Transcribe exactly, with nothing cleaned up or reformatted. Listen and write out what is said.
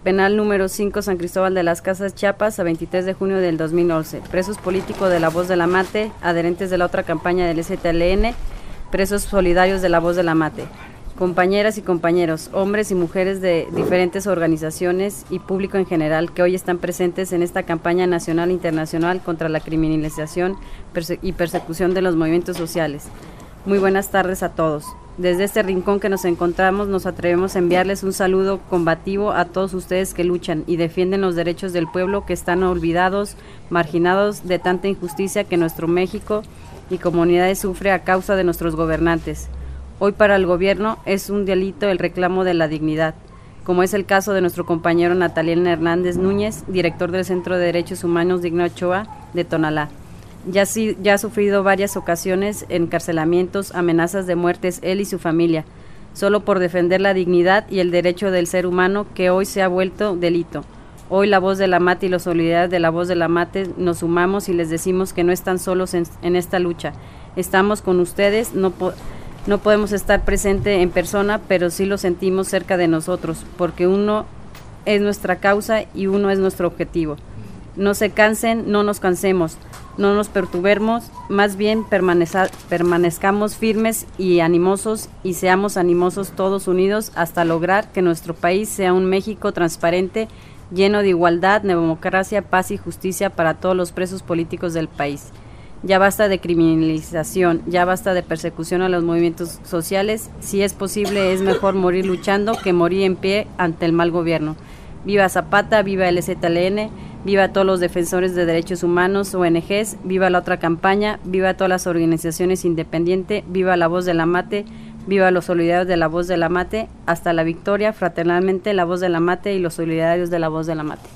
Penal número cinco, San Cristóbal de las Casas, Chiapas, a veintitrés de junio del dos mil once. Presos políticos de La Voz de la Mate, adherentes de la otra campaña del Z L N, presos solidarios de La Voz de la Mate. Compañeras y compañeros, hombres y mujeres de diferentes organizaciones y público en general que hoy están presentes en esta campaña nacional e internacional contra la criminalización perse- y persecución de los movimientos sociales. Muy buenas tardes a todos. Desde este rincón que nos encontramos, nos atrevemos a enviarles un saludo combativo a todos ustedes que luchan y defienden los derechos del pueblo que están olvidados, marginados de tanta injusticia que nuestro México y comunidades sufre a causa de nuestros gobernantes. Hoy para el gobierno es un delito el reclamo de la dignidad, como es el caso de nuestro compañero Nataliel Hernández Núñez, director del Centro de Derechos Humanos Digno Ochoa de Tonalá. Ya, si, ya ha sufrido varias ocasiones encarcelamientos, amenazas de muertes él y su familia, solo por defender la dignidad y el derecho del ser humano que hoy se ha vuelto delito. Hoy La Voz de la Mate y la solidaridad de La Voz de la Mate nos sumamos y les decimos que no están solos en, en esta lucha. Estamos con ustedes, no, po no podemos estar presente en persona, pero sí lo sentimos cerca de nosotros, porque uno es nuestra causa y uno es nuestro objetivo. No se cansen, no nos cansemos, no nos perturbemos, más bien permanezcamos firmes y animosos y seamos animosos todos unidos hasta lograr que nuestro país sea un México transparente, lleno de igualdad, democracia, paz y justicia para todos los presos políticos del país. Ya basta de criminalización, ya basta de persecución a los movimientos sociales. Si es posible, es mejor morir luchando que morir en pie ante el mal gobierno. Viva Zapata, viva el Z L N, viva todos los defensores de derechos humanos, O N Ges, viva la otra campaña, viva todas las organizaciones independientes, viva La Voz de la Mate, viva los solidarios de La Voz de la Mate. Hasta la victoria, fraternalmente, La Voz de la Mate y los solidarios de La Voz de la Mate.